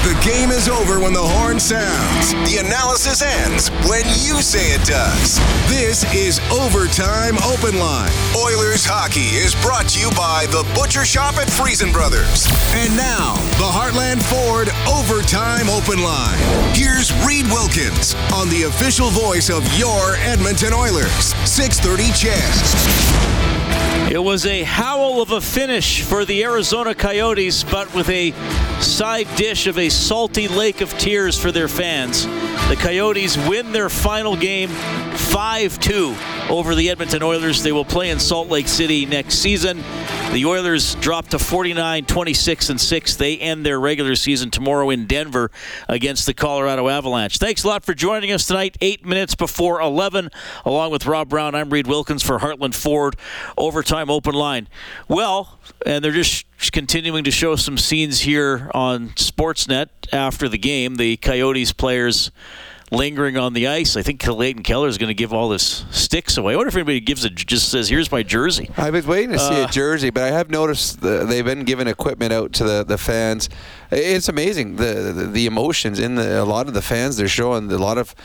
The game is over when the horn sounds. The analysis ends when you say it does. This is Overtime Open Line. Oilers hockey is brought to you by the Butcher Shop at Friesen Brothers. And now, the Heartland Ford Overtime Open Line. Here's Reed Wilkins on the official voice of your Edmonton Oilers. 630 CHED. It was a howl of a finish for the Arizona Coyotes, but with a side dish of a salty lake of tears for their fans. The Coyotes win their final game 5-2 over the Edmonton Oilers. They will play in Salt Lake City next season. The Oilers drop to 49-26-6. They end their regular season tomorrow in Denver against the Colorado Avalanche. Thanks a lot for joining us tonight, 8 minutes before 11. Along with Rob Brown, I'm Reed Wilkins for Heartland Ford Overtime Open Line. Well, and they're just continuing to show some scenes here on Sportsnet after the game. The Coyotes players lingering on the ice. I think Clayton Keller is going to give all his sticks away. I wonder if anybody just says, here's my jersey. I was waiting to see a jersey, but I have noticed they've been giving equipment out to the fans. It's amazing, the emotions in a lot of the fans. They're showing a lot of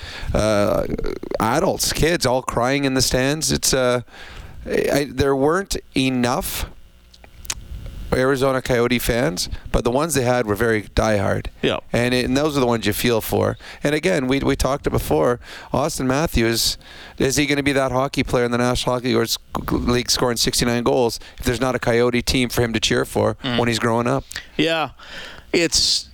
adults, kids, all crying in the stands. It's there weren't enough Arizona Coyote fans, but the ones they had were very diehard. Yeah. And those are the ones you feel for. And again, we talked before, Austin Matthews, is he going to be that hockey player in the National Hockey League scoring 69 goals if there's not a Coyote team for him to cheer for when he's growing up? Yeah. It's,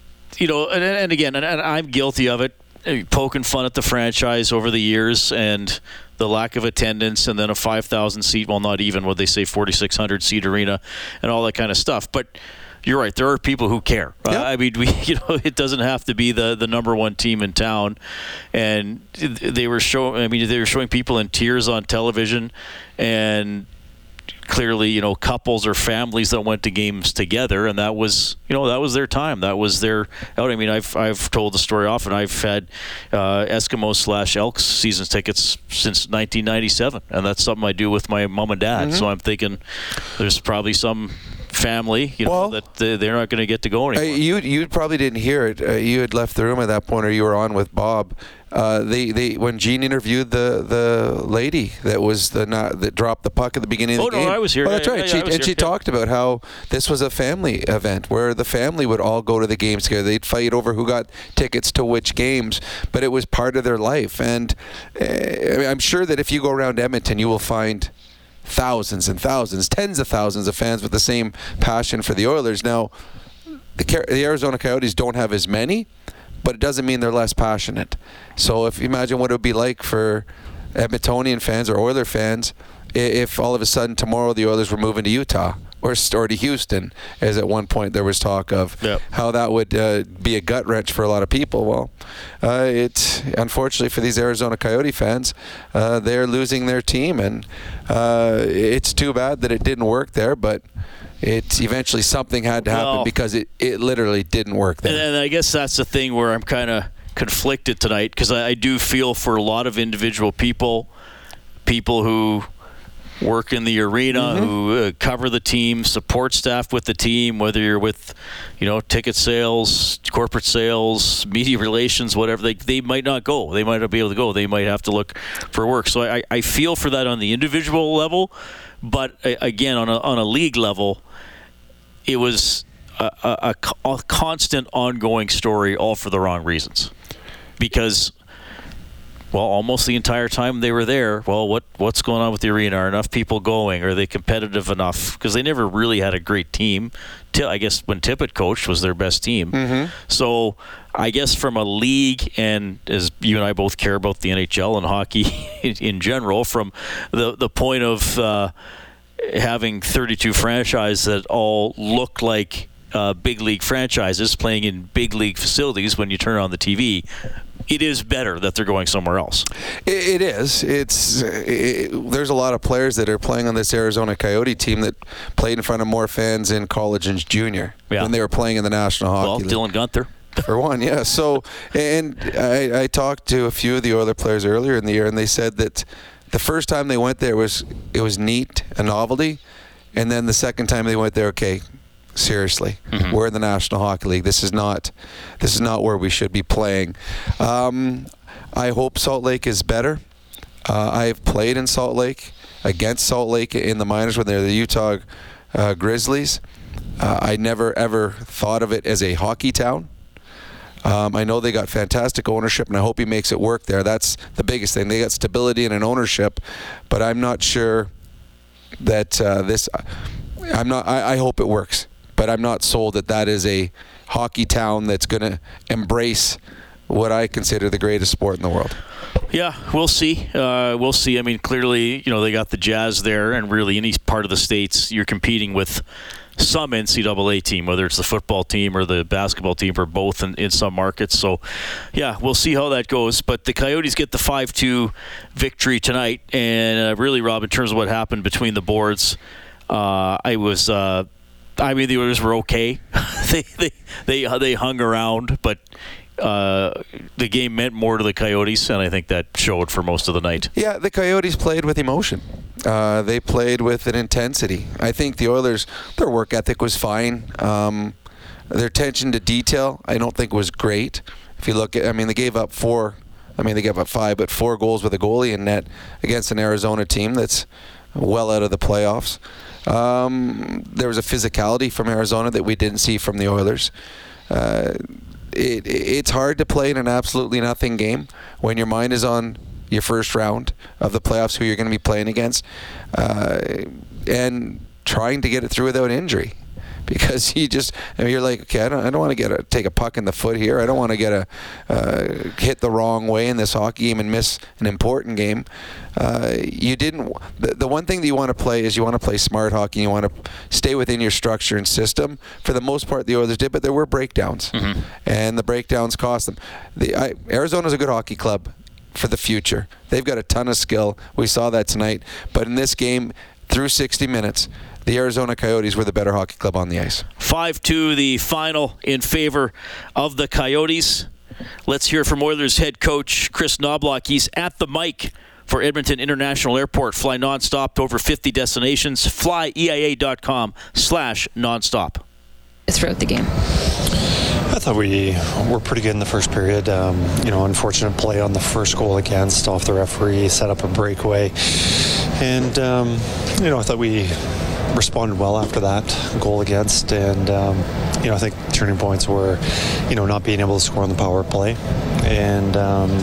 and again, and I'm guilty of it, poking fun at the franchise over the years and the lack of attendance, and then a 5,000 seat, well, not even what they say, 4,600 seat arena, and all that kind of stuff. But you're right, there are people who care. Yep. I mean, it doesn't have to be the number one team in town. And they were showing people in tears on television, and clearly, couples or families that went to games together, and that was their time. That was their out. I mean, I've told the story often. I've had Eskimo/Elks season tickets since 1997, and that's something I do with my mom and dad. Mm-hmm. So I'm thinking there's probably some family, that they're not going to get to go anymore. You probably didn't hear it. You had left the room at that point, or you were on with Bob. They when Gene interviewed the lady that dropped the puck at the beginning of the game. Oh, no, I was here. Oh, that's right. She talked about how this was a family event where the family would all go to the games together. They'd fight over who got tickets to which games, but it was part of their life. And I'm sure that if you go around Edmonton, you will find thousands and thousands, tens of thousands of fans with the same passion for the Oilers. Now, the Arizona Coyotes don't have as many, but it doesn't mean they're less passionate. So if you imagine what it would be like for Edmontonian fans or Oiler fans if all of a sudden tomorrow the Oilers were moving to Utah or to Houston, as at one point there was talk of how that would be a gut wrench for a lot of people. Well, it's unfortunately for these Arizona Coyote fans, they're losing their team, and it's too bad that it didn't work there, but it's eventually something had to happen because it literally didn't work there. And I guess that's the thing where I'm kind of conflicted tonight, because I do feel for a lot of individual people who work in the arena, who cover the team, support staff with the team, whether you're with, ticket sales, corporate sales, media relations, whatever. They might not go. They might not be able to go. They might have to look for work. So I feel for that on the individual level, but again, on a league level, it was a constant, ongoing story, all for the wrong reasons. Because, almost the entire time they were there, what's going on with the arena? Are enough people going? Are they competitive enough? Because they never really had a great team. I guess when Tippett coached was their best team. Mm-hmm. So I guess from a league, and as you and I both care about the NHL and hockey in general, from the point of having 32 franchises that all look like big league franchises playing in big league facilities when you turn on the TV, it is better that they're going somewhere else. It is. There's a lot of players that are playing on this Arizona Coyote team that played in front of more fans in college and junior when they were playing in the National Hockey League. Dylan Gunther. For one, yeah. So, and I talked to a few of the Oiler players earlier in the year, and they said that the first time they went there it was neat, a novelty, and then the second time they went there, okay, seriously. We're in the National Hockey League. This is not where we should be playing. I hope Salt Lake is better. I've played in Salt Lake, against Salt Lake in the minors when they're the Utah Grizzlies. I never ever thought of it as a hockey town. I know they got fantastic ownership, and I hope he makes it work there. That's the biggest thing. They got stability and an ownership, but I'm not sure that I hope it works, but I'm not sold that is a hockey town that's going to embrace what I consider the greatest sport in the world. Yeah, we'll see. We'll see. I mean, clearly, they got the Jazz there, and really any part of the States, you're competing with some NCAA team, whether it's the football team or the basketball team, or both in some markets. So, yeah, we'll see how that goes. But the Coyotes get the 5-2 victory tonight. And really, Rob, in terms of what happened between the boards, the Oilers were okay. they hung around, but the game meant more to the Coyotes, and I think that showed for most of the night. Yeah, the Coyotes played with emotion. They played with an intensity. I think the Oilers, their work ethic was fine. Their attention to detail, I don't think was great. If you look at, they gave up 5, but 4 goals with a goalie in net against an Arizona team that's well out of the playoffs. There was a physicality from Arizona that we didn't see from the Oilers. It's hard to play in an absolutely nothing game when your mind is on your first round of the playoffs, who you're going to be playing against, and trying to get it through without injury. Because you're like, okay, I don't want to take a puck in the foot here. I don't want to get hit the wrong way in this hockey game and miss an important game. The one thing that you want to play is you want to play smart hockey. You want to stay within your structure and system. For the most part, the Oilers did, but there were breakdowns, and the breakdowns cost them. Arizona's a good hockey club for the future. They've got a ton of skill. We saw that tonight. But in this game, through 60 minutes, the Arizona Coyotes were the better hockey club on the ice. 5-2, the final in favor of the Coyotes. Let's hear from Oilers head coach Chris Knoblauch. He's at the mic for Edmonton International Airport. Fly nonstop to over 50 destinations. FlyEIA.com/nonstop. Throughout the game, I thought we were pretty good in the first period. Unfortunate play on the first goal against off the referee, set up a breakaway. And, I thought we responded well after that goal against. And, I think turning points were, not being able to score on the power play. And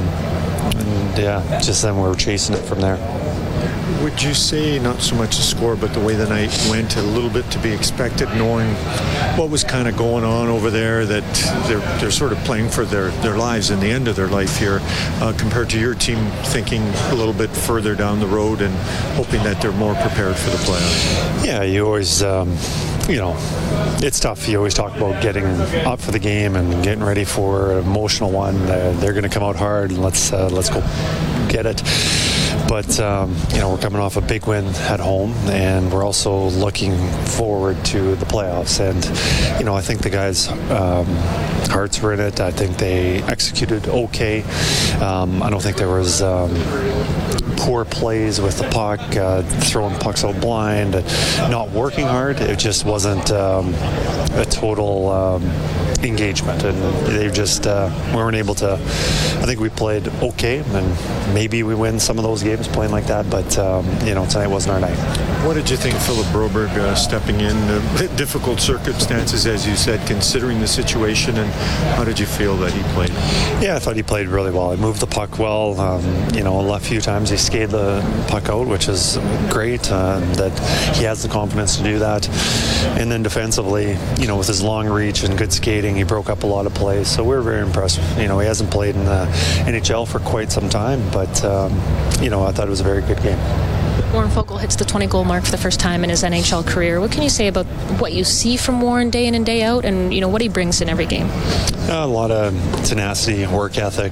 just then we were chasing it from there. Would you say not so much the score, but the way the night went, a little bit to be expected, knowing what was kind of going on over there, that they're sort of playing for their lives in the end of their life here, compared to your team thinking a little bit further down the road and hoping that they're more prepared for the playoffs? Yeah, you always, it's tough. You always talk about getting up for the game and getting ready for an emotional one. They're going to come out hard, and let's go get it. But, we're coming off a big win at home, and we're also looking forward to the playoffs. And, I think the guys' hearts were in it. I think they executed okay. I don't think there was poor plays with the puck, throwing pucks out blind, not working hard. It just wasn't a total engagement, and they just weren't able to. I think we played okay, and maybe we win some of those games playing like that, but tonight wasn't our night. What did you think of Philip Broberg stepping in? Difficult circumstances, as you said, considering the situation, and how did you feel that he played? Yeah, I thought he played really well. He moved the puck well. A few times he skated the puck out, which is great, that he has the confidence to do that. And then defensively, with his long reach and good skating, he broke up a lot of plays. So we were very impressed. He hasn't played in the NHL for quite some time, but, I thought it was a very good game. Warren Foegele hits the 20-goal mark for the first time in his NHL career. What can you say about what you see from Warren day in and day out, and what he brings in every game? A lot of tenacity, work ethic.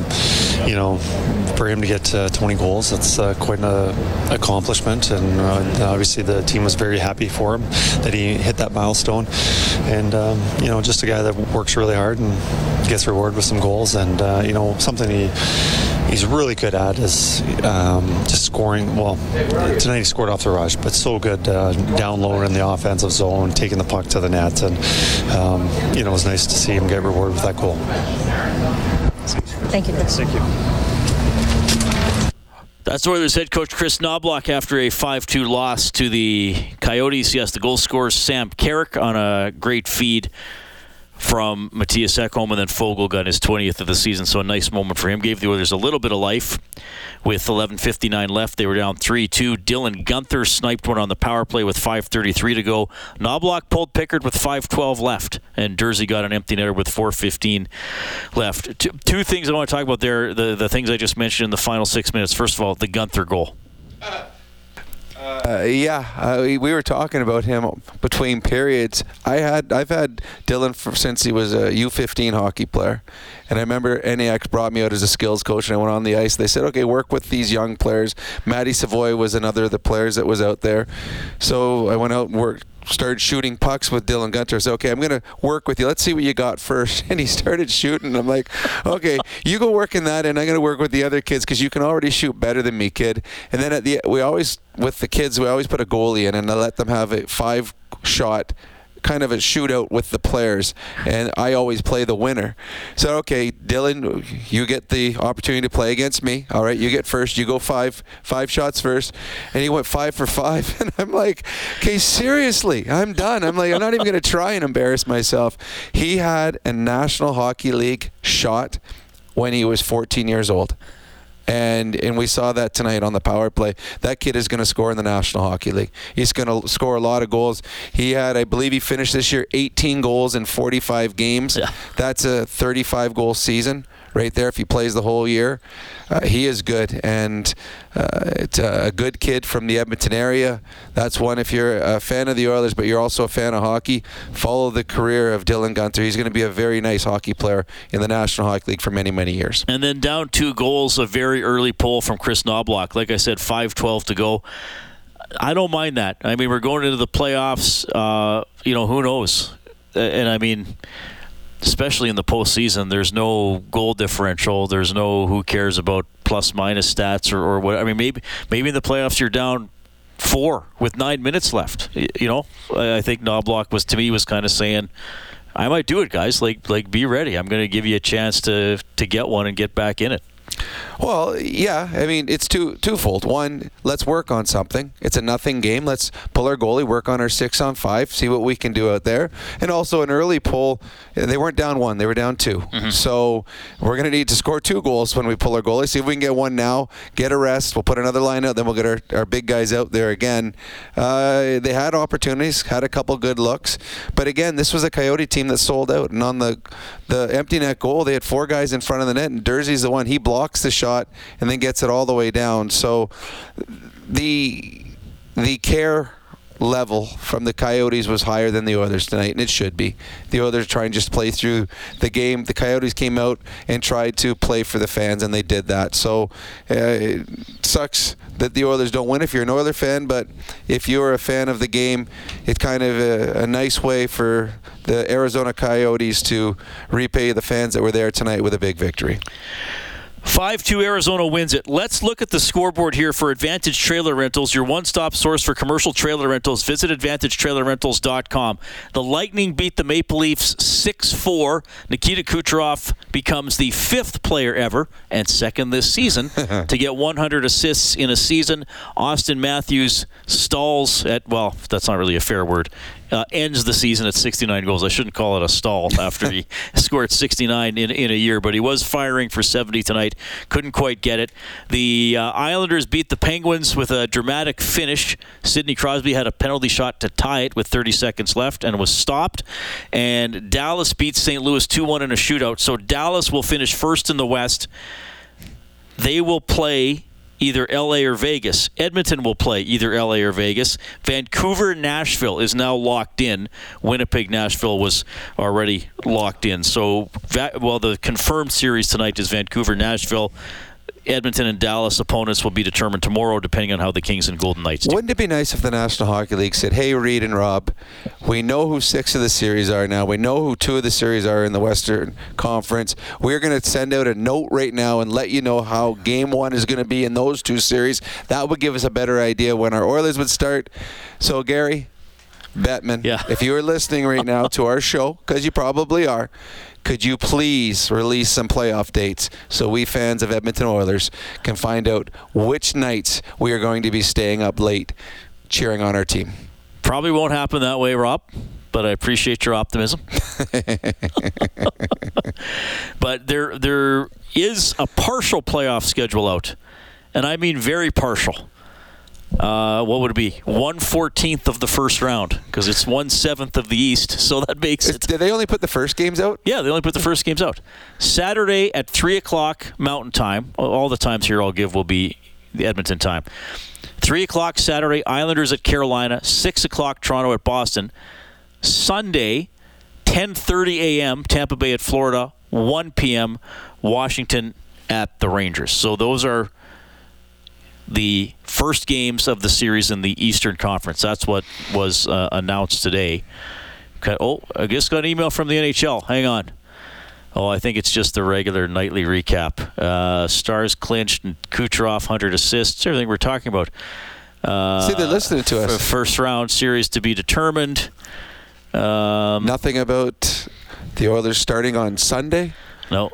For him to get 20 goals, that's quite an accomplishment. And obviously the team was very happy for him that he hit that milestone. And just a guy that works really hard and gets rewarded with some goals. And something he he's really good at is just scoring. Well, tonight he scored off the rush, but so good down low in the offensive zone, taking the puck to the net, and it was nice to see him get rewarded with that goal. Thank you, Chris. Thank you. That's Oilers head coach Chris Knoblauch after a 5-2 loss to the Coyotes. Yes, the goal scorer Sam Carrick on a great feed from Matthias Ekholm, and then Foegele got his 20th of the season, so a nice moment for him. Gave the Oilers a little bit of life. With 11:59 left, they were down 3-2. Dylan Guenther sniped one on the power play with 5:33 to go. Knoblauch pulled Pickard with 5:12 left, and Durzi got an empty netter with 4:15 left. Two things I want to talk about there, the things I just mentioned in the final 6 minutes. First of all, the Guenther goal. We were talking about him between periods. I've had Dylan since he was a U15 hockey player, and I remember NAX brought me out as a skills coach, and I went on the ice. They said, "Okay, work with these young players." Matty Savoy was another of the players that was out there, so I went out and started shooting pucks with Dylan Guenther. I said, "Okay, I'm going to work with you. Let's see what you got first." And he started shooting. I'm like, "Okay, you go work in that, and I'm going to work with the other kids because you can already shoot better than me, kid." And then with the kids, we always put a goalie in, and I let them have a 5-shot kind of a shootout with the players, and I always play the winner. So, okay, Dylan, you get the opportunity to play against me. All right, you get first. You go five shots first. And he went 5 for 5, and I'm like, okay, seriously, I'm done. I'm like, I'm not even going to try and embarrass myself. He had a National Hockey League shot when he was 14 years old. And we saw that tonight on the power play. That kid is going to score in the National Hockey League. He's going to score a lot of goals. He had, I believe he finished this year 18 goals in 45 games. Yeah. That's a 35-goal season right there if he plays the whole year. He is good, and it's a good kid from the Edmonton area. That's one, if you're a fan of the Oilers, but you're also a fan of hockey, follow the career of Dylan Guenther. He's going to be a very nice hockey player in the National Hockey League for many, many years. And then down 2 goals, a very early pull from Chris Knoblauch. Like I said, 5:12 to go. I don't mind that. I mean, we're going into the playoffs. Who knows? And I mean, especially in the postseason, there's no goal differential. There's no who cares about plus-minus stats or what. I mean, maybe in the playoffs you're down 4 with 9 minutes left. I think Knoblauch was kind of saying, I might do it, guys. Like be ready. I'm going to give you a chance to get one and get back in it. Well, yeah. I mean, it's twofold. One, let's work on something. It's a nothing game. Let's pull our goalie, work on our 6-on-5, see what we can do out there. And also an early pull. They weren't down 1. They were down 2. Mm-hmm. So we're going to need to score 2 goals when we pull our goalie. See if we can get one now, get a rest. We'll put another line out. Then we'll get our big guys out there again. They had opportunities, had a couple good looks. But again, this was a Coyote team that sold out. And on the empty net goal, they had 4 guys in front of the net. And Durzi's the one. He blocks the shot and then gets it all the way down. So the care level from the Coyotes was higher than the Oilers tonight, and it should be. The Oilers try and just play through the game. The Coyotes came out and tried to play for the fans, and they did that. So it sucks that the Oilers don't win if you're an Oiler fan, but if you're a fan of the game, it's kind of a nice way for the Arizona Coyotes to repay the fans that were there tonight with a big victory. 5-2 Arizona wins it. Let's look at the scoreboard here for Advantage Trailer Rentals, your one-stop source for commercial trailer rentals. Visit AdvantageTrailerRentals.com. The Lightning beat the Maple Leafs 6-4. Nikita Kucherov becomes the 5th player ever and 2nd this season to get 100 assists in a season. Austin Matthews stalls at, well, that's not really a fair word, ends the season at 69 goals. I shouldn't call it a stall after he scored 69 in a year, but he was firing for 70 tonight. Couldn't quite get it. The Islanders beat the Penguins with a dramatic finish. Sidney Crosby had a penalty shot to tie it with 30 seconds left and was stopped. And Dallas beat St. Louis 2-1 in a shootout. So Dallas will finish first in the West. They will play either LA or Vegas. Edmonton will play either LA or Vegas. Vancouver, Nashville is now locked in. Winnipeg, Nashville was already locked in. So, the confirmed series tonight is Vancouver, Nashville. Edmonton and Dallas opponents will be determined tomorrow, depending on how the Kings and Golden Knights do. Wouldn't it be nice if the National Hockey League said, hey, Reed and Rob, we know who 6 of the series are now. We know who 2 of the series are in the Western Conference. We're going to send out a note right now and let you know how Game 1 is going to be in those 2 series. That would give us a better idea when our Oilers would start. So, Gary Bettman, if you are listening right now to our show, because you probably are, could you please release some playoff dates so we fans of Edmonton Oilers can find out which nights we are going to be staying up late cheering on our team? Probably won't happen that way, Rob, but I appreciate your optimism. But there is a partial playoff schedule out, and I mean very partial. What would it be? 1/14 of the first round, because it's 1/7 of the East, so that makes it. Did they only put the first games out? Yeah, they only put the first games out. Saturday at 3 o'clock Mountain Time. All the times here I'll give will be the Edmonton time. 3 o'clock Saturday, Islanders at Carolina. 6 o'clock Toronto at Boston. Sunday, 10:30 a.m. Tampa Bay at Florida. 1 p.m. Washington at the Rangers. So those are the first games of the series in the Eastern Conference. That's what was announced today. Okay. Oh, I just got an email from the NHL. Hang on. Oh, I think it's just the regular nightly recap. Stars clinched, and Kucherov 100 assists. Everything we're talking about. See, they're listening to us. First round series to be determined. Nothing about the Oilers starting on Sunday? No.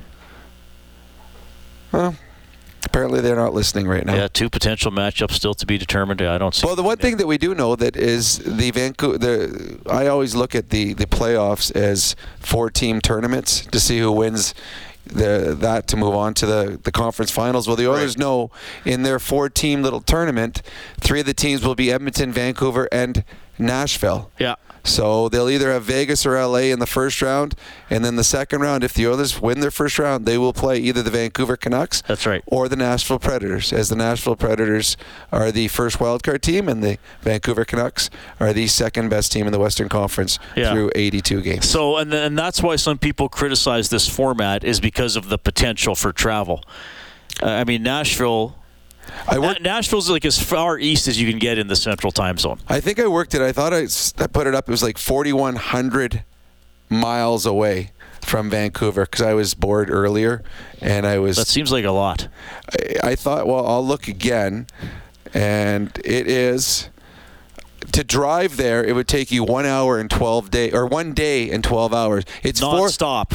Well, apparently they're not listening right now. Yeah, 2 potential matchups still to be determined. I don't see. Well, the one thing that we do know that is the Vancouver. I always look at the playoffs as 4-team tournaments to see who wins that to move on to the conference finals. Well, the Oilers know in their 4-team little tournament, 3 of the teams will be Edmonton, Vancouver, and Nashville. Yeah. So they'll either have Vegas or LA in the first round, and then the second round, if the Oilers win their first round, they will play either the Vancouver Canucks or the Nashville Predators, as the Nashville Predators are the first wildcard team, and the Vancouver Canucks are the second best team in the Western Conference through 82 games. So, and that's why some people criticize this format, is because of the potential for travel. I mean, Nashville's like as far east as you can get in the Central Time Zone. I think I worked it. I thought I put it up. It was like 4,100 miles away from Vancouver, because I was bored earlier, and I was. That seems like a lot. I thought, well, I'll look again, and it is. To drive there, it would take you 1 hour and 12 days, or 1 day and 12 hours. It's non-stop.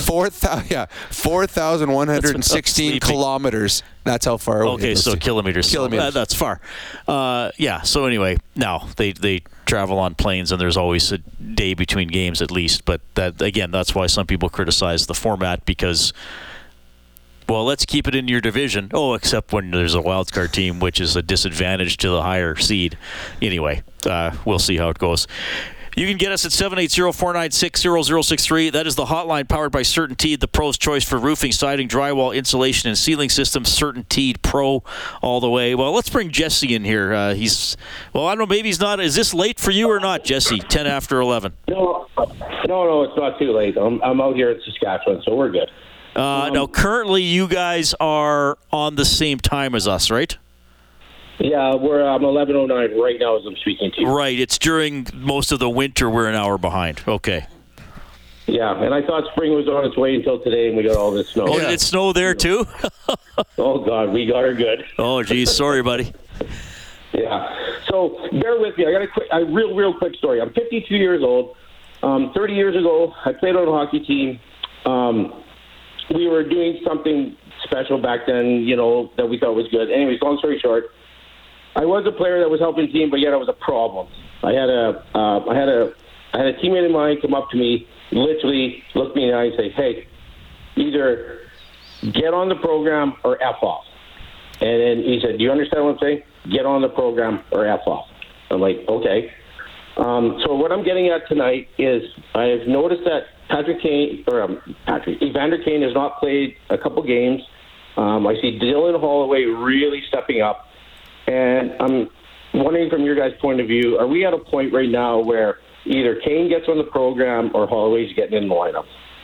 4,116 kilometers. That's how far away. Okay, so kilometers. That's far. So anyway, now they travel on planes, and there's always a day between games at least. But that's why some people criticize the format, because, well, let's keep it in your division. Oh, except when there's a wild card team, which is a disadvantage to the higher seed. Anyway, we'll see how it goes. You can get us at 780-496-0063. That is the hotline powered by CertainTeed, the pro's choice for roofing, siding, drywall, insulation, and ceiling systems. CertainTeed Pro all the way. Well, let's bring Jesse in here. I don't know, maybe he's not. Is this late for you or not, Jesse? 10 after 11. No, it's not too late. I'm out here in Saskatchewan, so we're good. Now, currently, you guys are on the same time as us, right? Yeah, I'm 11:09 right now as I'm speaking to you. Right. It's during most of the winter. We're an hour behind. Okay. Yeah, and I thought spring was on its way until today, and we got all this snow. Oh, did it snow there, too? Oh, God, we got her good. Oh, geez. Sorry, buddy. Yeah. So bear with me. I got a real quick story. I'm 52 years old. 30 years ago, I played on a hockey team. We were doing something special back then, that we thought was good. Anyways, long story short, I was a player that was helping the team, but yet I was a problem. I had a teammate of mine come up to me, literally look me in the eye and say, "Hey, either get on the program or F off." And then he said, "Do you understand what I'm saying? Get on the program or F off." I'm like, okay. So what I'm getting at tonight is I've noticed that Evander Kane has not played a couple games. I see Dylan Holloway really stepping up. And I'm wondering, from your guys' point of view, are we at a point right now where either Kane gets on the program or Holloway's getting in the lineup?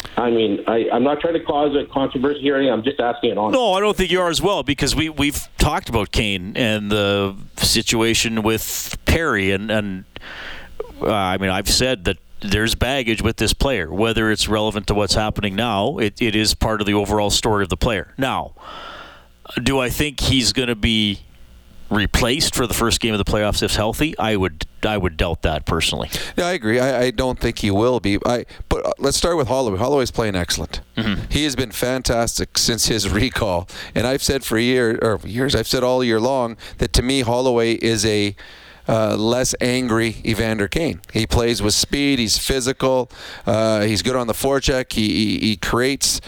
I mean, I'm not trying to cause a controversy here. I'm just asking it honestly. No, I don't think you are as well, because we've talked about Kane and the situation with Perry, and I mean, I've said that there's baggage with this player. Whether it's relevant to what's happening now, it is part of the overall story of the player. Now, do I think he's going to be replaced for the first game of the playoffs if healthy? I would doubt that personally. Yeah, I agree. I don't think he will be. But let's start with Holloway. Holloway's playing excellent. Mm-hmm. He has been fantastic since his recall. And I've said for years, I've said all year long that to me Holloway is a less angry Evander Kane. He plays with speed. He's physical. He's good on the forecheck. He creates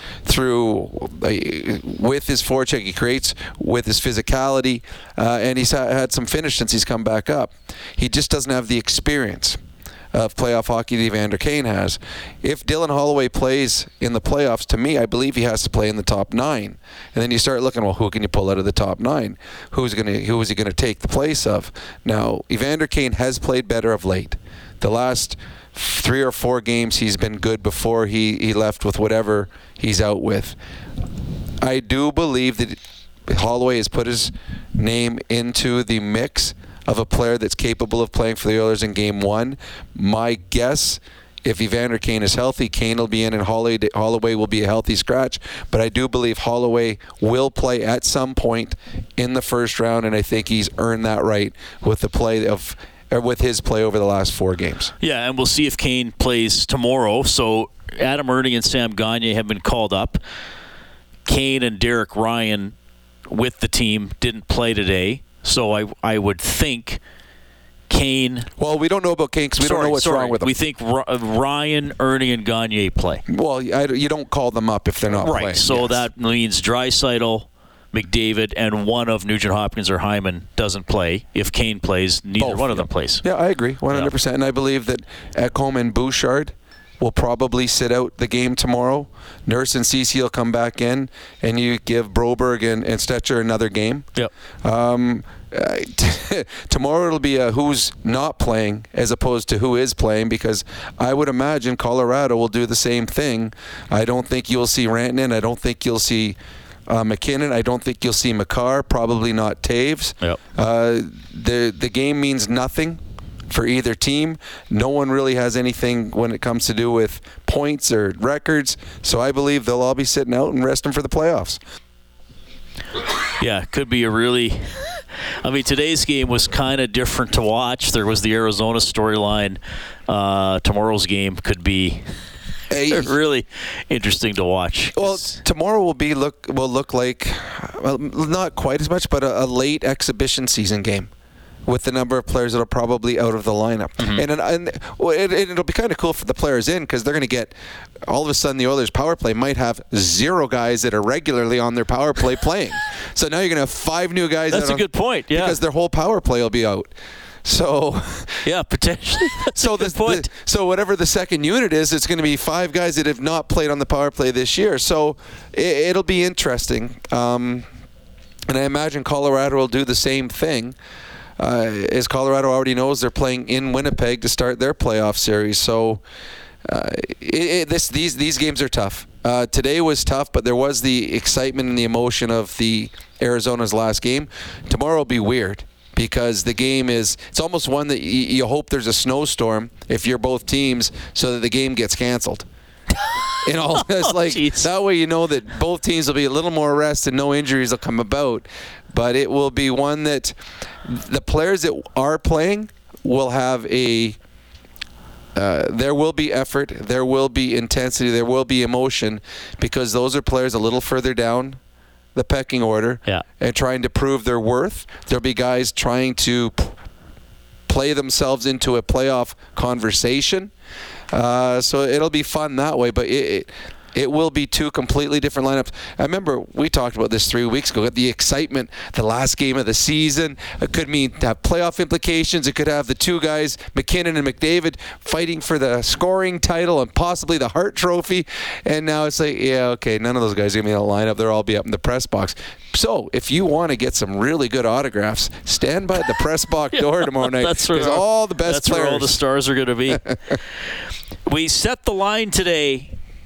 with his forecheck. He creates with his physicality, and he's had some finish since he's come back up. He just doesn't have the experience of playoff hockey that Evander Kane has. If Dylan Holloway plays in the playoffs, to me, I believe he has to play in the top 9. And then you start looking, well, who can you pull out of the top 9? Who is he going to take the place of? Now, Evander Kane has played better of late. The last 3 or 4 games, he's been good before he left with whatever he's out with. I do believe that Holloway has put his name into the mix of a player that's capable of playing for the Oilers in Game 1. My guess, if Evander Kane is healthy, Kane will be in and Holloway will be a healthy scratch. But I do believe Holloway will play at some point in the first round, and I think he's earned that right with with his play over the last 4 games. Yeah, and we'll see if Kane plays tomorrow. So Adam Erne and Sam Gagner have been called up. Kane and Derek Ryan with the team didn't play today. So I would think Kane... Well, we don't know about Kane because we don't know what's wrong with him. We think Ryan, Erne, and Gagner play. Well, you don't call them up if they're not playing. Right, so that means Draisaitl, McDavid, and one of Nugent Hopkins or Hyman doesn't play. If Kane plays, neither one of them plays. Yeah, I agree, 100%. Yeah. And I believe that Ekholm and Bouchard will probably sit out the game tomorrow. Nurse and Ceci will come back in, and you give Broberg and Stetcher another game. Yep. Tomorrow it'll be who's not playing as opposed to who is playing, because I would imagine Colorado will do the same thing. I don't think you'll see Rantanen. I don't think you'll see McKinnon. I don't think you'll see Makar. Probably not Taves. Yep. The game means nothing for either team. No one really has anything when it comes to do with points or records. So I believe they'll all be sitting out and resting for the playoffs. Yeah, could be a really... I mean, today's game was kind of different to watch. There was the Arizona storyline. Tomorrow's game could be really interesting to watch. Well, tomorrow will look like, well, not quite as much, but a late exhibition season game, with the number of players that are probably out of the lineup. Mm-hmm. And it'll be kind of cool for the players in, because they're going to get, all of a sudden the Oilers' power play might have 0 guys that are regularly on their power play playing. So now you're going to have 5 new guys. That's a good point, yeah. Because their whole power play will be out. So yeah, potentially. That's a good point. So whatever the second unit is, it's going to be 5 guys that have not played on the power play this year. So it'll be interesting. And I imagine Colorado will do the same thing. As Colorado already knows, they're playing in Winnipeg to start their playoff series. So these games are tough. Today was tough, but there was the excitement and the emotion of the Arizona's last game. Tomorrow will be weird, because the game it's almost one that you hope there's a snowstorm if you're both teams, so that the game gets canceled. It's like that way you know that both teams will be a little more rested, no injuries will come about. But it will be one that the players that are playing will have there will be effort, there will be intensity, there will be emotion, because those are players a little further down the pecking order, and trying to prove their worth. There'll be guys trying to play themselves into a playoff conversation. So it'll be fun that way, but it will be 2 completely different lineups. I remember we talked about this 3 weeks ago. The excitement, the last game of the season. It could mean have playoff implications. It could have the 2 guys, McKinnon and McDavid, fighting for the scoring title and possibly the Hart Trophy. And now it's like, yeah, okay, none of those guys are going to be in the lineup. They'll all be up in the press box. So if you want to get some really good autographs, stand by the press box door tomorrow night. That's where all the best players. Where all the stars are going to be. We set the line today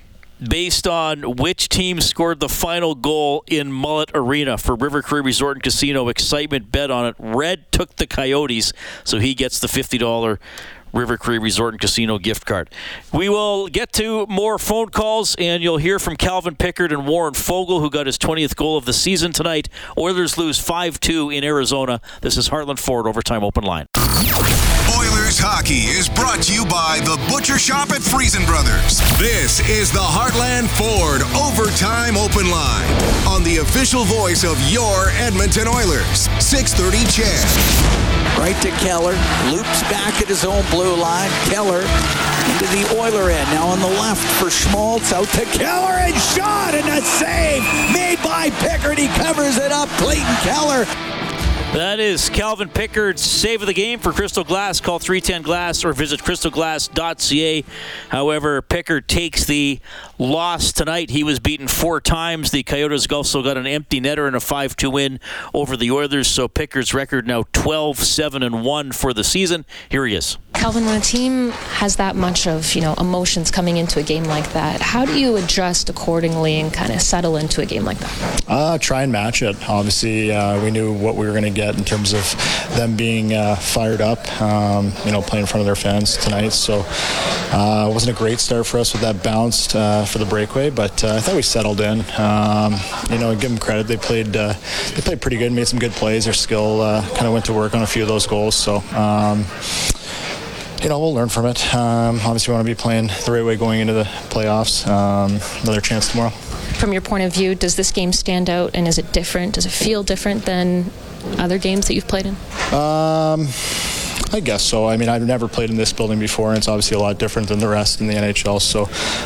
based on which team scored the final goal in Mullet Arena for River Cree Resort and Casino. Excitement bet on it. Red took the Coyotes, so he gets the $50 River Cree Resort and Casino gift card. We will get to more phone calls, and you'll hear from Calvin Pickard and Warren Foegele, who got his 20th goal of the season tonight. Oilers lose 5-2 in Arizona. This is Heartland Ford Overtime Open Line. Oilers hockey is brought to you by the Butcher Shop at Friesen Brothers. This is the Heartland Ford Overtime Open Line on the official voice of your Edmonton Oilers. 630 CHED. Right to Keller, loops back at his own blue line. Keller into the Oiler end. Now on the left for Schmaltz, out to Keller, and shot, and a save made by Pickard. He covers it up, Clayton Keller. That is Calvin Pickard's save of the game for Crystal Glass. Call 310-GLASS or visit crystalglass.ca. However, Pickard takes the loss tonight. He was beaten 4 times. The Coyotes also got an empty netter and a 5-2 win over the Oilers. So Pickard's record now 12-7-1 for the season. Here he is. Calvin, when a team has that much of emotions coming into a game like that, how do you adjust accordingly and kind of settle into a game like that? Try and match it. Obviously, we knew what we were going to get in terms of them being fired up, playing in front of their fans tonight. So it wasn't a great start for us with that bounce for the breakaway, but I thought we settled in. Give them credit. They played pretty good, made some good plays. Their skill kind of went to work on a few of those goals. So. We'll learn from it. Obviously, we want to be playing the right way going into the playoffs. Another chance tomorrow. From your point of view, does this game stand out, and is it different? Does it feel different than other games that you've played in? I guess so. I mean, I've never played in this building before, and it's obviously a lot different than the rest in the NHL. So,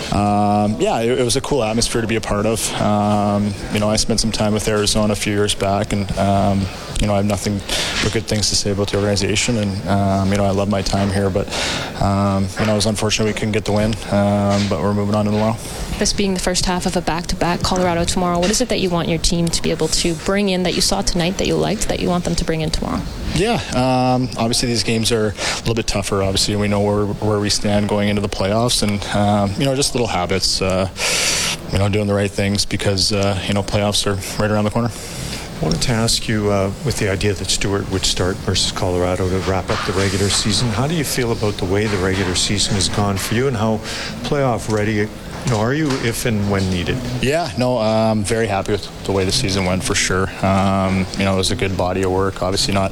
it was a cool atmosphere to be a part of. I spent some time with Arizona a few years back, and I have nothing but good things to say about the organization, and I love my time here. But it was unfortunate we couldn't get the win, but we're moving on to tomorrow. This being the first half of a back-to-back Colorado tomorrow, what is it that you want your team to be able to bring in that you saw tonight that you liked, that you want them to bring in tomorrow? Yeah, obviously these games are a little bit tougher. Obviously, we know where we stand going into the playoffs, and just little habits. Doing the right things because playoffs are right around the corner. I wanted to ask you, with the idea that Stewart would start versus Colorado to wrap up the regular season, how do you feel about the way the regular season has gone for you, and how playoff ready are you if and when needed? Yeah, no, I'm very happy with the way the season went for sure. It was a good body of work. Obviously not,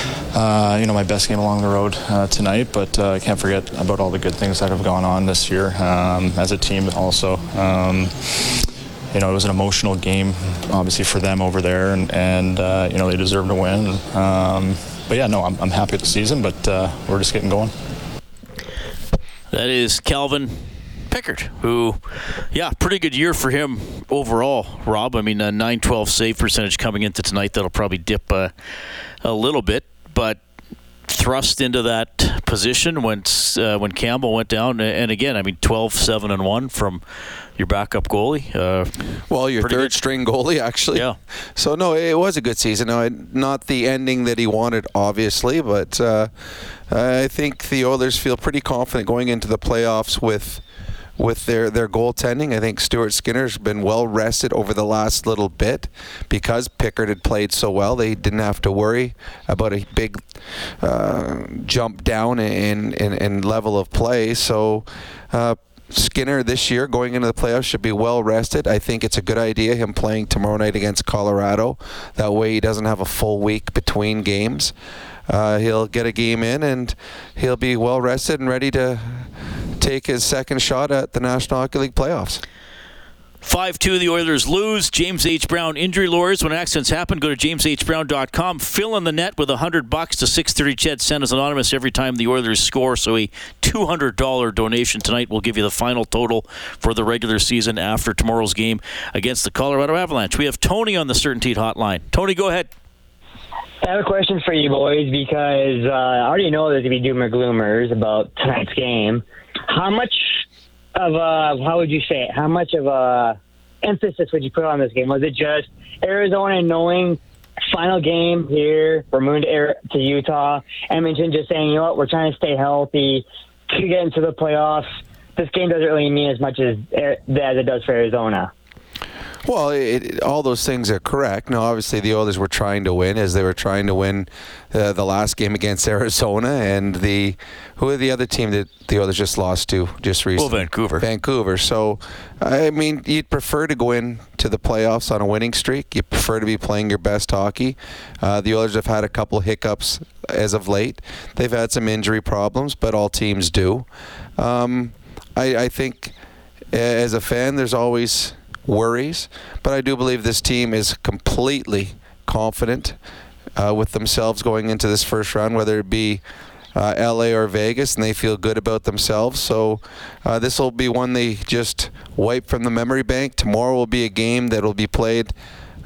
my best game along the road tonight, but I can't forget about all the good things that have gone on this year as a team also. It was an emotional game, obviously, for them over there, and they deserve to win. I'm happy with the season, but we're just getting going. That is Calvin Pickard, who, pretty good year for him overall, Rob. I mean, a .912 save percentage coming into tonight. That'll probably dip a little bit, but thrust into that position when Campbell went down. And again, 12-7-1 from your backup goalie. Your third-string goalie, actually. Yeah. So, no, it was a good season. No, not the ending that he wanted, obviously, but I think the Oilers feel pretty confident going into the playoffs with their goaltending. I think Stuart Skinner's been well rested over the last little bit because Pickard had played so well. They didn't have to worry about a big jump down in level of play. So Skinner this year going into the playoffs should be well rested. I think it's a good idea him playing tomorrow night against Colorado. That way he doesn't have a full week between games. He'll get a game in and he'll be well rested and ready to take his second shot at the National Hockey League playoffs. 5-2, the Oilers lose. James H. Brown injury lawyers. When accidents happen, go to jameshbrown.com. Fill in the net with $100 to 630 CHED. Send us anonymous every time the Oilers score. So a $200 donation tonight will give you the final total for the regular season after tomorrow's game against the Colorado Avalanche. We have Tony on the CertainTeed hotline. Tony, go ahead. I have a question for you boys because I already know there's going to be doom or gloomers about tonight's game. How much of how would you say it? How much of a emphasis would you put on this game? Was it just Arizona knowing final game here, we're moving to Utah, Edmonton just saying, you know what, we're trying to stay healthy to get into the playoffs, this game doesn't really mean as much as it does for Arizona. Well, all those things are correct. Now, obviously, the Oilers were trying to win, as they were trying to win the last game against Arizona. And who are the other team that the Oilers just lost to just recently? Well, Vancouver. Vancouver. So, I mean, you'd prefer to go into the playoffs on a winning streak. You prefer to be playing your best hockey. The Oilers have had a couple hiccups as of late. They've had some injury problems, but all teams do. I think, as a fan, there's always worries, but I do believe this team is completely confident with themselves going into this first round, whether it be LA or Vegas, and they feel good about themselves. So this will be one they just wipe from the memory bank. Tomorrow will be a game that will be played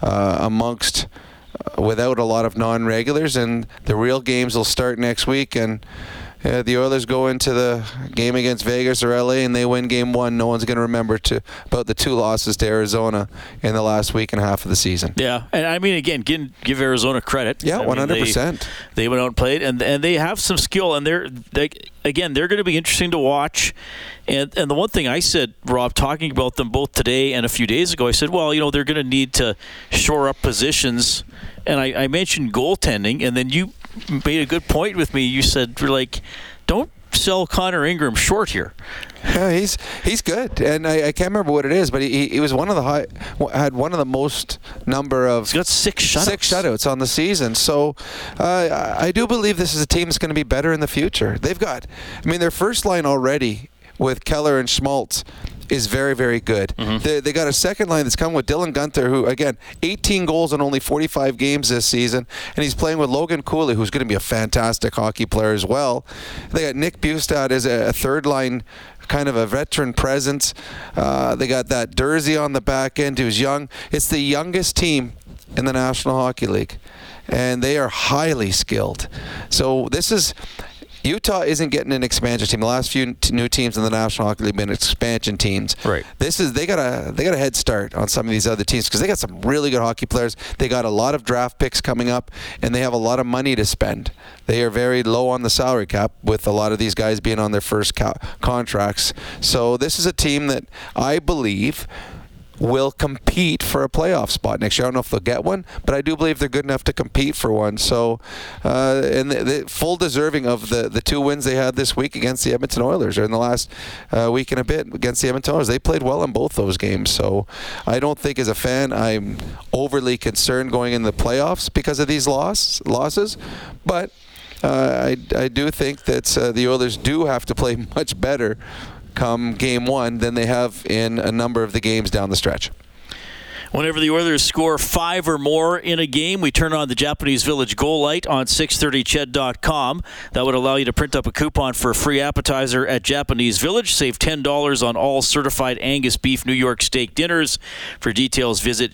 without a lot of non-regulars, and the real games will start next week. And the Oilers go into the game against Vegas or LA and they win game one. No one's going to remember about the 2 losses to Arizona in the last week and a half of the season. Yeah, and I mean, again, give Arizona credit. Yeah, 100%. They went out and played, and they have some skill, and they're going to be interesting to watch. And the one thing I said, Rob, talking about them both today and a few days ago, I said, well, they're going to need to shore up positions. And I mentioned goaltending, and then you made a good point with me. You said, don't sell Connor Ingram short here. Yeah, he's good, and I can't remember what it is, but he was had one of the most number of. He's got 6 shutouts on the season. So I do believe this is a team that's going to be better in the future. They've got, their first line already with Keller and Schmaltz is very, very good. Mm-hmm. They got a second line that's come with Dylan Guenther, who, again, 18 goals in only 45 games this season, and he's playing with Logan Cooley, who's going to be a fantastic hockey player as well. They got Nick Bustad as a third line, kind of a veteran presence. They got that Dursey on the back end, who's young. It's the youngest team in the National Hockey League, and they are highly skilled. So this is... Utah isn't getting an expansion team. The last few new teams in the National Hockey League have been expansion teams. Right. They got a head start on some of these other teams because they got some really good hockey players. They got a lot of draft picks coming up, and they have a lot of money to spend. They are very low on the salary cap with a lot of these guys being on their first contracts. So this is a team that I believe will compete for a playoff spot next year. I don't know if they'll get one, but I do believe they're good enough to compete for one. So, and the full deserving of the 2 wins they had this week against the Edmonton Oilers, or in the last week and a bit against the Edmonton Oilers. They played well in both those games. So I don't think as a fan I'm overly concerned going in the playoffs because of these losses, but I do think that the Oilers do have to play much better come game one than they have in a number of the games down the stretch. Whenever the Oilers score 5 or more in a game, we turn on the Japanese Village Goal Light on 630ched.com. That would allow you to print up a coupon for a free appetizer at Japanese Village. Save $10 on all certified Angus beef New York steak dinners. For details, visit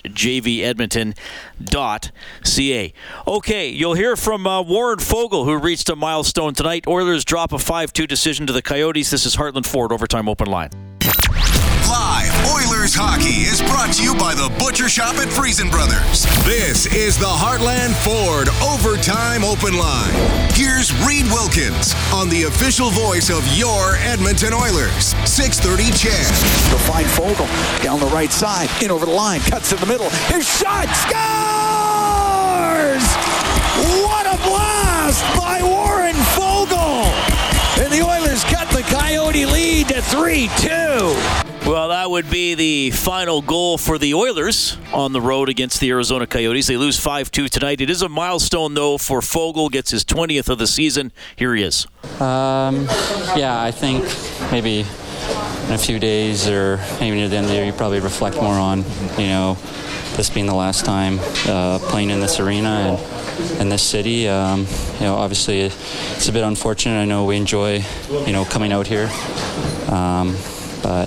jvedmonton.ca. Okay, you'll hear from Warren Foegele, who reached a milestone tonight. Oilers drop a 5-2 decision to the Coyotes. This is Heartland Ford Overtime Open Line. Live Oilers hockey is brought to you by the Butcher Shop at Friesen Brothers. This is the Heartland Ford Overtime Open Line. Here's Reed Wilkins on the official voice of your Edmonton Oilers. 630 CHED. They'll find Foegele down the right side, in over the line, cuts to the middle. His shot scores! What a blast by Warren Foegele! And the Oilers cut the Coyote lead to 3-2. Well, that would be the final goal for the Oilers on the road against the Arizona Coyotes. They lose 5-2 tonight. It is a milestone, though, for Foegele. Gets his 20th of the season. Here he is. I think maybe in a few days or maybe near the end of the year, you probably reflect more on, this being the last time playing in this arena and in this city. Obviously it's a bit unfortunate. I know we enjoy, coming out here. But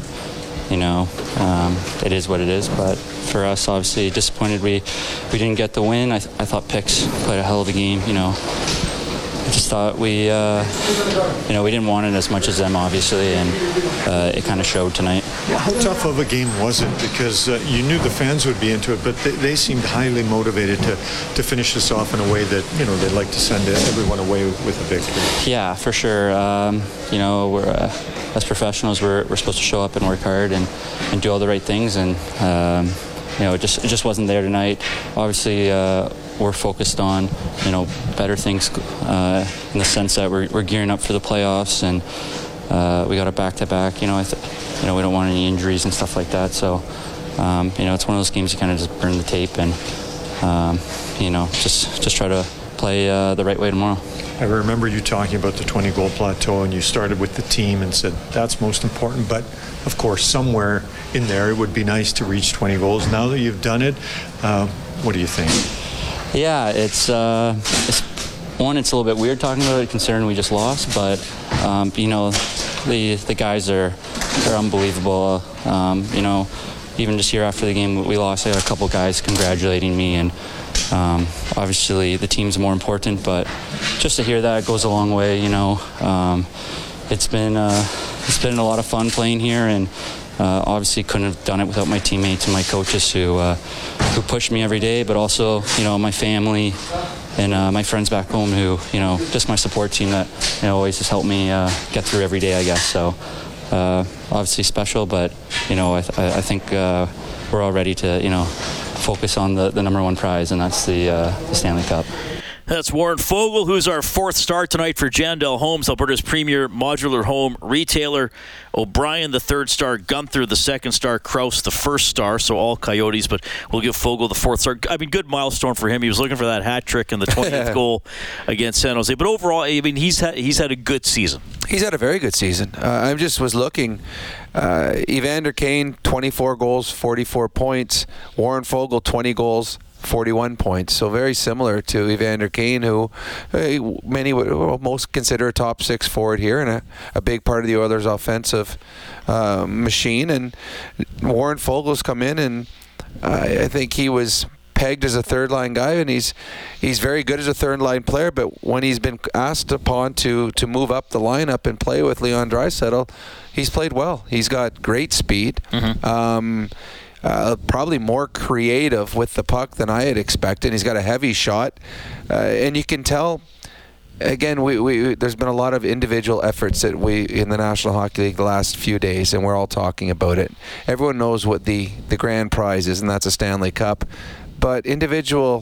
it is what it is. But for us, obviously disappointed we didn't get the win. I thought Picks played a hell of a game. just thought we didn't want it as much as them, obviously, and it kind of showed tonight. How tough of a game was it? Because you knew the fans would be into it, but they seemed highly motivated to finish this off in a way that, they'd like to send everyone away with a victory. Yeah, for sure. We're as professionals, we're supposed to show up and work hard and do all the right things, and it just wasn't there tonight. Obviously, we're focused on better things in the sense that we're gearing up for the playoffs, and we got a back-to-back. We don't want any injuries and stuff like that. So it's one of those games you kind of just burn the tape and just try to play the right way tomorrow. I remember you talking about the 20-goal plateau, and you started with the team and said that's most important. But, of course, somewhere in there it would be nice to reach 20 goals. Now that you've done it, what do you think? Yeah, it's a little bit weird talking about it considering we just lost. But, the guys are unbelievable. Even just here after the game we lost, I got a couple guys congratulating me, and obviously the team's more important, but just to hear that goes a long way. It's been a lot of fun playing here, and obviously couldn't have done it without my teammates and my coaches who push me every day, but also my family and my friends back home who just my support team that always just help me get through every day, I guess. So obviously special, but I think we're all ready to focus on the number one prize, and that's the Stanley Cup. That's Warren Foegele, who's our fourth star tonight for Jandel Homes, Alberta's premier modular home retailer. O'Brien, the third star. Gunther, the second star. Krause, the first star. So all Coyotes, but we'll give Foegele the fourth star. I mean, good milestone for him. He was looking for that hat trick and the 20th goal against San Jose. But overall, I mean, he's had a good season. He's had a very good season. I just was looking. Evander Kane, 24 goals, 44 points. Warren Foegele, 20 goals, 41 points. So very similar to Evander Kane, who many would most consider a top six forward here and a big part of the Oilers' offensive machine. And Warren Foegele's come in, and I think he was pegged as a third-line guy, and he's very good as a third-line player, but when he's been asked upon to move up the lineup and play with Leon Draisaitl, he's played well. He's got great speed. Mm-hmm. Probably more creative with the puck than I had expected. He's got a heavy shot, and you can tell. Again, there's been a lot of individual efforts that we in the National Hockey League the last few days, and we're all talking about it. Everyone knows what the grand prize is, and that's a Stanley Cup. But individual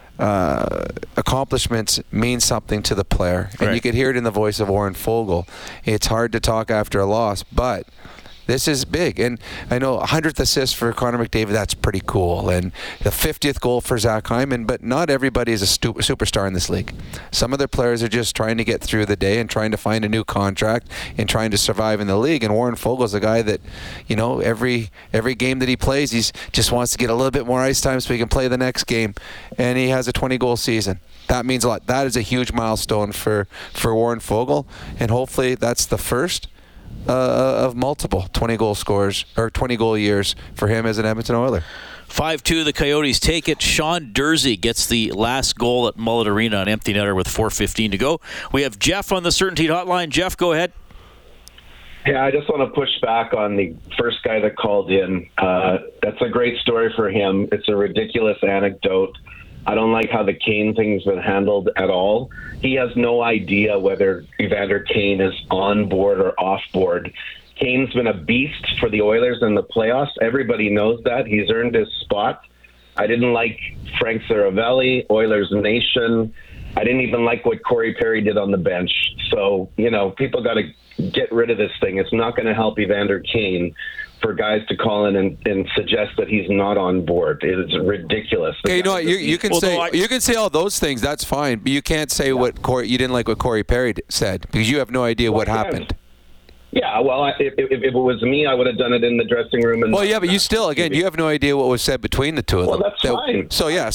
accomplishments mean something to the player, and you could hear it in the voice of Warren Foegele. It's hard to talk after a loss, but this is big. And I know 100th assist for Connor McDavid, that's pretty cool. And the 50th goal for Zach Hyman, but not everybody is a superstar in this league. Some of their players are just trying to get through the day and trying to find a new contract and trying to survive in the league. And Warren Foegele's a guy that, every game that he plays, he just wants to get a little bit more ice time so he can play the next game. And he has a 20-goal season. That means a lot. That is a huge milestone for Warren Foegele. And hopefully that's the first of multiple 20-goal scores or 20-goal years for him as an Edmonton Oiler. 5-2, the Coyotes take it. Sean Durzi gets the last goal at Mullet Arena on empty netter with 4:15 to go. We have Jeff on the Certainty Hotline. Jeff, go ahead. Yeah, I just want to push back on the first guy that called in. That's a great story for him. It's a ridiculous anecdote. I don't like how the Kane thing's been handled at all. He has no idea whether Evander Kane is on board or off board. Kane's been a beast for the Oilers in the playoffs. Everybody knows that. He's earned his spot. I didn't like Frank Saravelli, Oilers Nation. I didn't even like what Corey Perry did on the bench. So, people got to get rid of this thing. It's not going to help Evander Kane for guys to call in and suggest that he's not on board. It is ridiculous. Okay, you know what? You can say all those things. That's fine, but you can't say you didn't like what Corey Perry said because you have no idea what happened. Yeah, well, if it was me, I would have done it in the dressing room. And but you still, you have no idea what was said between the two of them. Well, that's fine.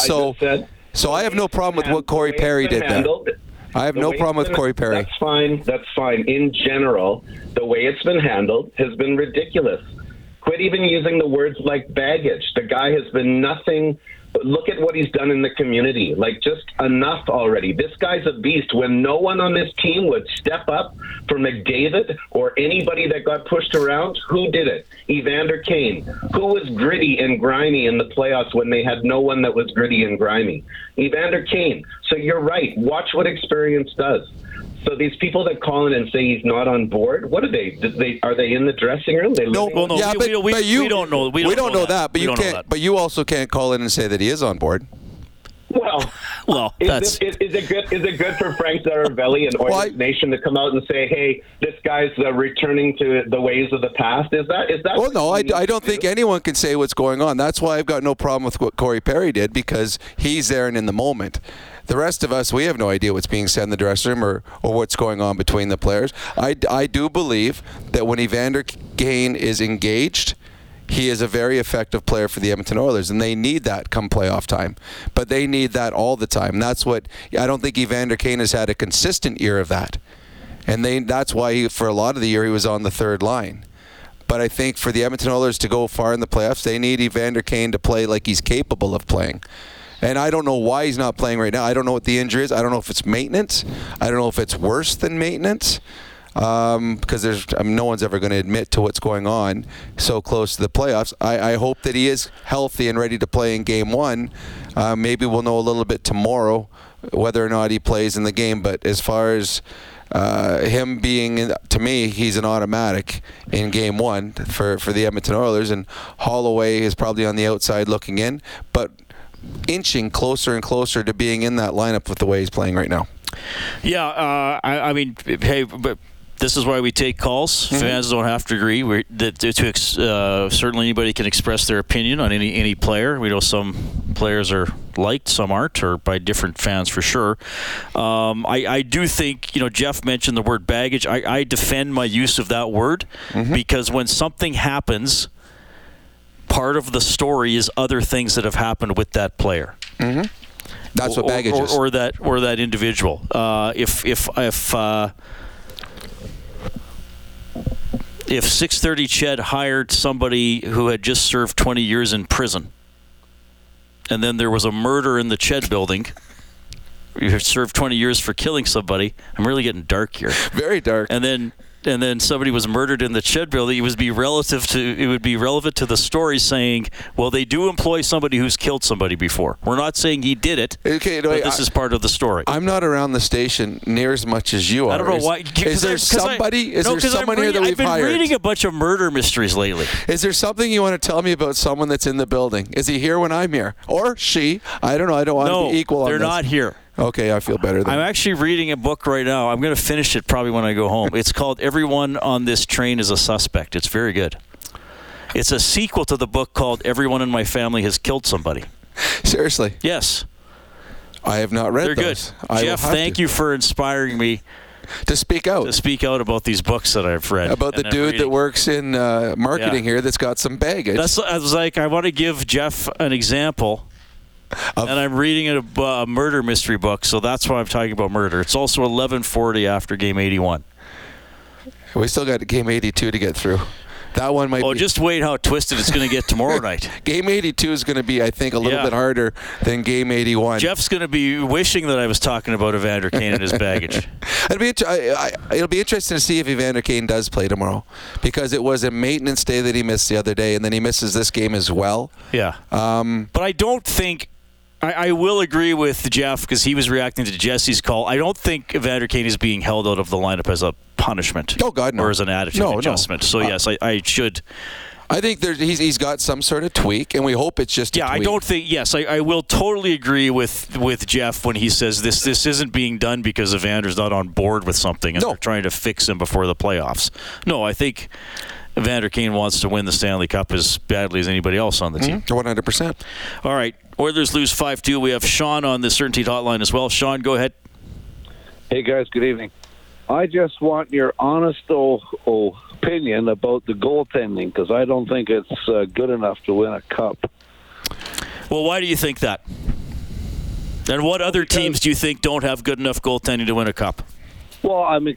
So I have no problem with what Corey Perry did there. I have no problem with Corey Perry. That's fine. In general, the way it's been handled has been ridiculous. Quit even using the words like baggage. The guy has been nothing. But look at what he's done in the community. Like, just enough already. This guy's a beast. When no one on this team would step up for McDavid or anybody that got pushed around, who did it? Evander Kane. Who was gritty and grimy in the playoffs when they had no one that was gritty and grimy? Evander Kane. So you're right. Watch what experience does. So these people that call in and say he's not on board, what are they? Are they in the dressing room? We don't know. We don't know. We don't know that. But you can't. But you also can't call in and say that he is on board. Well, is it good for Frank Zaravelli and Oilers Nation to come out and say, "Hey, this guy's returning to the ways of the past"? Is that? Well, no, I don't think anyone can say what's going on. That's why I've got no problem with what Corey Perry did, because he's there and in the moment. The rest of us, we have no idea what's being said in the dressing room or what's going on between the players. I do believe that when Evander Kane is engaged, he is a very effective player for the Edmonton Oilers, and they need that come playoff time. But they need that all the time. That's what I don't think Evander Kane has had a consistent year of that. And that's why for a lot of the year he was on the third line. But I think for the Edmonton Oilers to go far in the playoffs, they need Evander Kane to play like he's capable of playing. And I don't know why he's not playing right now. I don't know what the injury is. I don't know if it's maintenance. I don't know if it's worse than maintenance. Because no one's ever going to admit to what's going on so close to the playoffs. I hope that he is healthy and ready to play in Game 1. Maybe we'll know a little bit tomorrow whether or not he plays in the game. But as far as him being, to me, he's an automatic in Game 1 for the Edmonton Oilers. And Holloway is probably on the outside looking in, but inching closer and closer to being in that lineup with the way he's playing right now. Yeah, I mean, hey, but this is why we take calls. Mm-hmm. Fans don't have to agree. Certainly anybody can express their opinion on any player. We know some players are liked, some aren't, or by different fans for sure. I do think, Jeff mentioned the word baggage. I defend my use of that word because when something happens, part of the story is other things that have happened with that player. Mm-hmm. That's what baggage is. Or that individual. If 630 Ched hired somebody who had just served 20 years in prison, and then there was a murder in the Ched building, you served 20 years for killing somebody. I'm really getting dark here. Very dark. And then somebody was murdered in the Ched building. It would be relevant to the story, saying, well, they do employ somebody who's killed somebody before. We're not saying he did it, but this is part of the story. I'm not around the station near as much as you are. I don't know why. Is there someone here that we've hired? I've been reading a bunch of murder mysteries lately. Is there something you want to tell me about someone that's in the building? Is he here when I'm here? Or she? I don't know. I don't want to be equal on this. No, they're not here. Okay, I feel better then. I'm actually reading a book right now. I'm going to finish it probably when I go home. It's called Everyone on This Train is a Suspect. It's very good. It's a sequel to the book called Everyone in My Family Has Killed Somebody. Seriously? Yes. I have not read They're those. Good. Jeff, thank you for inspiring me to speak out. To speak out about these books that I've read. About the dude that works in marketing here that's got some baggage. I was like, I want to give Jeff an example. And I'm reading a murder mystery book, so that's why I'm talking about murder. It's also 11:40 after Game 81. We still got Game 82 to get through. That one might be... just wait how twisted it's going to get tomorrow night. Game 82 is going to be, I think, a little bit harder than Game 81. Jeff's going to be wishing that I was talking about Evander Kane and his baggage. It'll be interesting to see if Evander Kane does play tomorrow, because it was a maintenance day that he missed the other day, and then he misses this game as well. Yeah. But I don't think... I will agree with Jeff, because he was reacting to Jesse's call. I don't think Evander Kane is being held out of the lineup as a punishment. Oh, God, no. Or as an attitude adjustment. No. So, yes, I should... I think he's got some sort of tweak, and we hope it's just a tweak. I don't think... Yes, I will totally agree with Jeff when he says this isn't being done because Evander's not on board with something, and they're trying to fix him before the playoffs. No, I think... Evander Kane wants to win the Stanley Cup as badly as anybody else on the team. 100%. All right. Oilers lose 5-2. We have Sean on the Certainty Hotline as well. Sean, go ahead. Hey, guys. Good evening. I just want your honest opinion about the goaltending, because I don't think it's good enough to win a cup. Well, why do you think that? And what other teams do you think don't have good enough goaltending to win a cup? Well, I mean,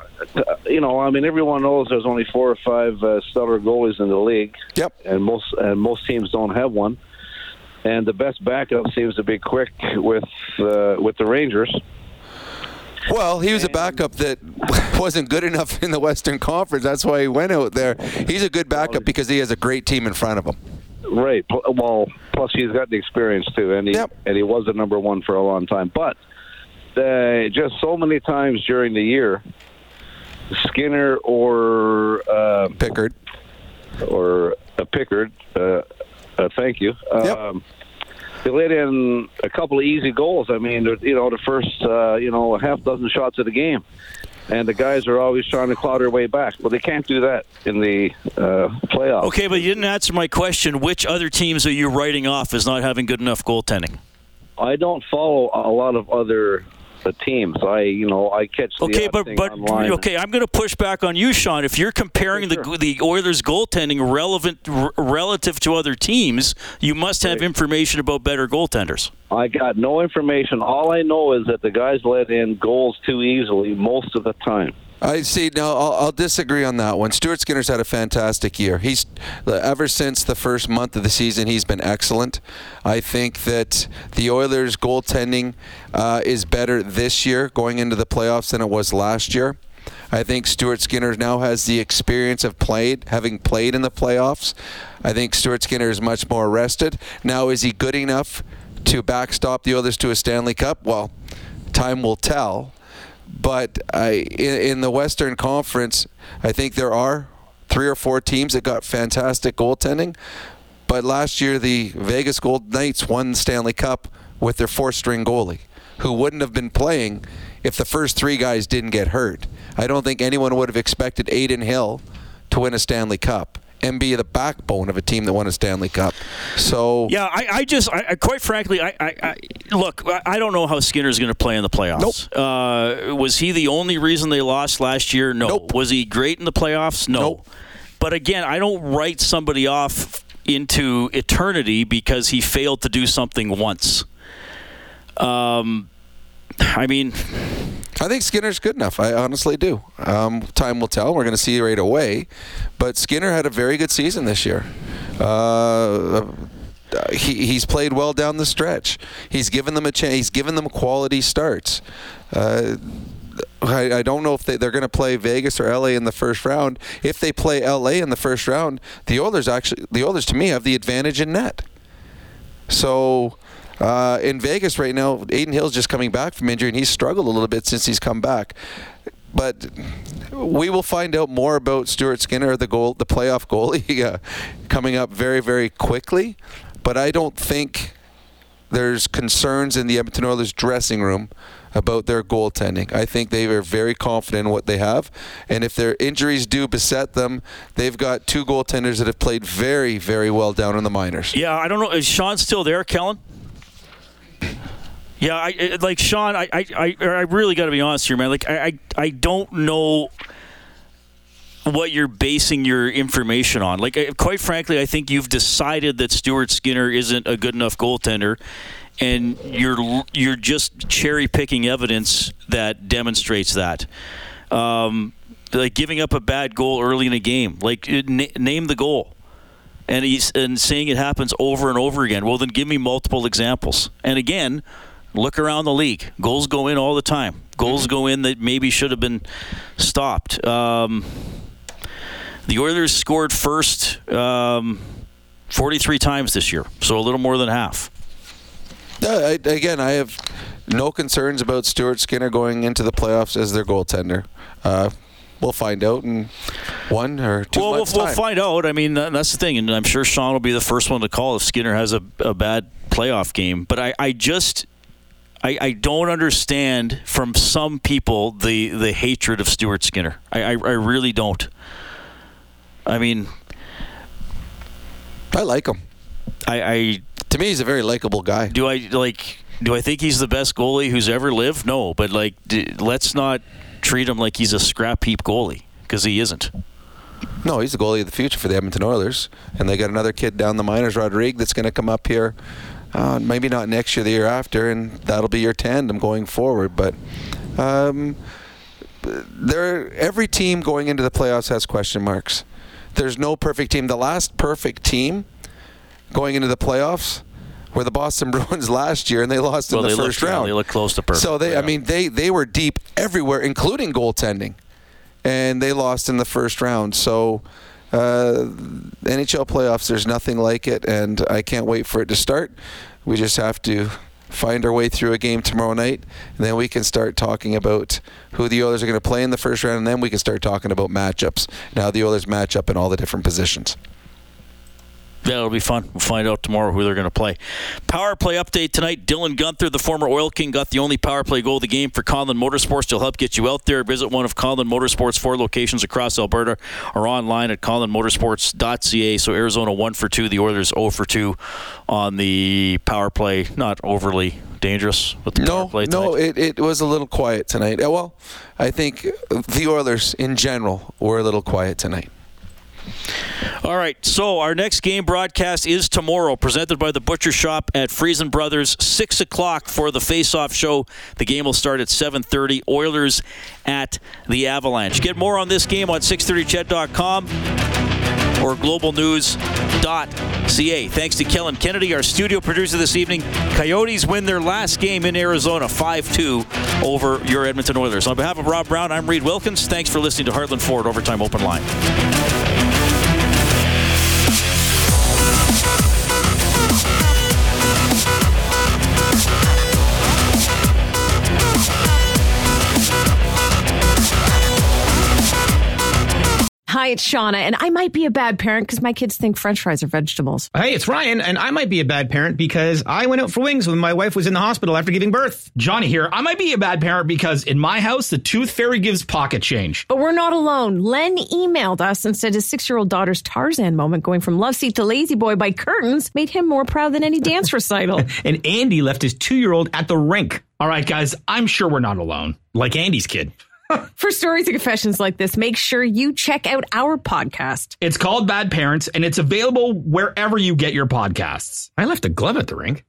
everyone knows there's only 4 or 5 stellar goalies in the league. Yep. And most teams don't have one. And the best backup seems to be Quick with the Rangers. Well, he was a backup that wasn't good enough in the Western Conference. That's why he went out there. He's a good backup because he has a great team in front of him. Right. Well, plus he's got the experience too, and he was the number one for a long time. But just so many times during the year, Skinner or Pickard Pickard. Thank you. They let in a couple of easy goals. I mean, the first a half dozen shots of the game, and the guys are always trying to claw their way back. Well, they can't do that in the playoffs. Okay, but you didn't answer my question. Which other teams are you writing off as not having good enough goaltending? I don't follow a lot of other teams. I catch the thing online. Okay, I'm going to push back on you, Sean. If you're comparing the Oilers' goaltending relative to other teams, you must have information about better goaltenders. I got no information. All I know is that the guys let in goals too easily most of the time. I see. Now, I'll disagree on that one. Stuart Skinner's had a fantastic year. He's ever since the first month of the season, he's been excellent. I think that the Oilers' goaltending is better this year going into the playoffs than it was last year. I think Stuart Skinner now has the experience of having played in the playoffs. I think Stuart Skinner is much more rested. Now, is he good enough to backstop the Oilers to a Stanley Cup? Well, time will tell. But in the Western Conference, I think there are 3 or 4 teams that got fantastic goaltending. But last year, the Vegas Golden Knights won the Stanley Cup with their 4th-string goalie, who wouldn't have been playing if the first 3 guys didn't get hurt. I don't think anyone would have expected Adin Hill to win a Stanley Cup and be the backbone of a team that won a Stanley Cup. So yeah, I quite frankly, look, I don't know how Skinner's going to play in the playoffs. Nope. Was he the only reason they lost last year? No. Nope. Was he great in the playoffs? No. Nope. But again, I don't write somebody off into eternity because he failed to do something once. I think Skinner's good enough. I honestly do. Time will tell. We're going to see right away. But Skinner had a very good season this year. He's played well down the stretch. He's given them a chance. He's given them quality starts. I don't know if they're going to play Vegas or LA in the first round. If they play LA in the first round, the Oilers to me have the advantage in net. So in Vegas right now, Adin Hill's just coming back from injury, and he's struggled a little bit since he's come back. But we will find out more about Stuart Skinner, the playoff goalie, coming up very, very quickly. But I don't think there's concerns in the Edmonton Oilers dressing room about their goaltending. I think they are very confident in what they have. And if their injuries do beset them, they've got 2 goaltenders that have played very, very well down in the minors. Yeah, I don't know. Is Sean still there, Kellen? Yeah, Sean, I really got to be honest here, man. Like, I don't know what you're basing your information on. Like, quite frankly, I think you've decided that Stuart Skinner isn't a good enough goaltender, and you're just cherry picking evidence that demonstrates that. Like giving up a bad goal early in a game. Like, name the goal. And saying it happens over and over again. Well, then give me multiple examples. And again, look around the league. Goals go in all the time. Goals go in that maybe should have been stopped. The Oilers scored first 43 times this year, so a little more than half. Again, I have no concerns about Stuart Skinner going into the playoffs as their goaltender. We'll find out in 1 or 2 months' time. We'll find out. I mean, that's the thing, and I'm sure Sean will be the first one to call if Skinner has a bad playoff game. But I don't understand from some people the hatred of Stuart Skinner. I really don't. I mean, I like him. To me, he's a very likable guy. Do I think he's the best goalie who's ever lived? No, but let's not treat him like he's a scrap heap goalie, because he isn't. No, he's the goalie of the future for the Edmonton Oilers, and they got another kid down the minors, Rodrigue, that's going to come up here. Maybe not next year, the year after, and that'll be your tandem going forward. But every team going into the playoffs has question marks. There's no perfect team. The last perfect team going into the playoffs were the Boston Bruins last year, and they lost in the first round. They look close to perfect. So they were deep everywhere, including goaltending, and they lost in the first round. So NHL playoffs, there's nothing like it, and I can't wait for it to start. We just have to find our way through a game tomorrow night, and then we can start talking about who the Oilers are going to play in the first round, and then we can start talking about matchups and how the Oilers match up in all the different positions. That'll be fun. We'll find out tomorrow who they're going to play. Power play update tonight. Dylan Gunther, the former Oil King, got the only power play goal of the game for Conlon Motorsports. To help get you out there, visit one of Conlon Motorsports' 4 locations across Alberta or online at conlonmotorsports.ca. So Arizona 1 for 2, the Oilers 0 for 2 on the power play. Not overly dangerous with the power play tonight. No, it was a little quiet tonight. Well, I think the Oilers in general were a little quiet tonight. All right, so our next game broadcast is tomorrow, presented by the Butcher Shop at Friesen Brothers, 6 o'clock for the face-off show. The game will start at 7:30. Oilers at the Avalanche. Get more on this game on 630ched.com or globalnews.ca. Thanks to Kellen Kennedy, our studio producer this evening. Coyotes win their last game in Arizona, 5-2 over your Edmonton Oilers. On behalf of Rob Brown, I'm Reed Wilkins. Thanks for listening to Heartland Ford Overtime Open Line. Hi, it's Shauna, and I might be a bad parent because my kids think French fries are vegetables. Hey, it's Ryan, and I might be a bad parent because I went out for wings when my wife was in the hospital after giving birth. Johnny here. I might be a bad parent because in my house, the tooth fairy gives pocket change. But we're not alone. Len emailed us and said his 6-year-old daughter's Tarzan moment going from love seat to lazy boy by curtains made him more proud than any dance recital. And Andy left his 2-year-old at the rink. All right, guys, I'm sure we're not alone. Like Andy's kid. For stories and confessions like this, make sure you check out our podcast. It's called Bad Parents, and it's available wherever you get your podcasts. I left a glove at the rink.